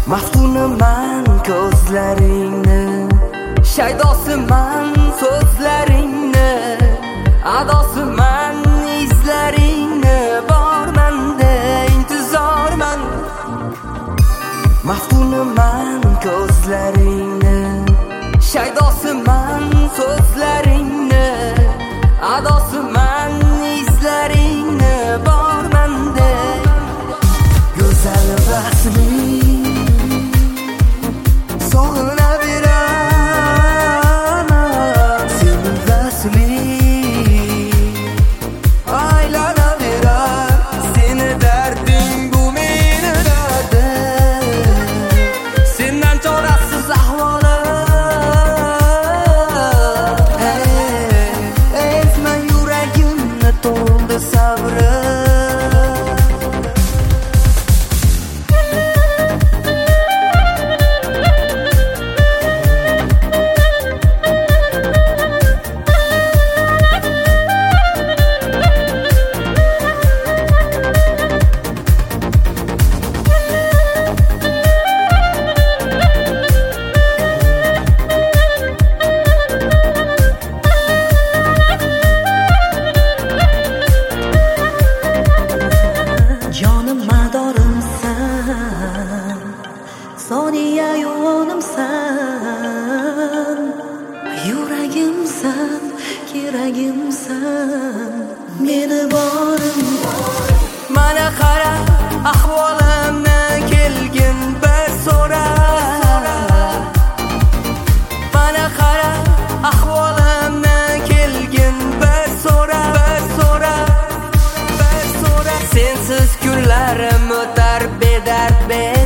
Maftunaman ko'zlaringni, shaydosiman so'zlaringni, adosiman izlaringni, bormanda intizorman. Maftunaman ko'zlaringni, shaydosiman so'zlaringni, adosiman izlaringni, bormanda go'zal vasli sog'inaveraman seni vasli, aylanaverar seni darding bu meni dardim, sendan chorasiz ahvolim, ezma yuragimni to'ldi sabrim. Jonim madorimsan, soniya yo'nimsan, yuragimsan, keragimsan, meni borim. Mana qara ahvolimni kelgin bir so'ra, mana qara ahvolimni kelgin bir so'ra, bir so'ra, bir so'ra. Sensiz kunlarim o'tar bedard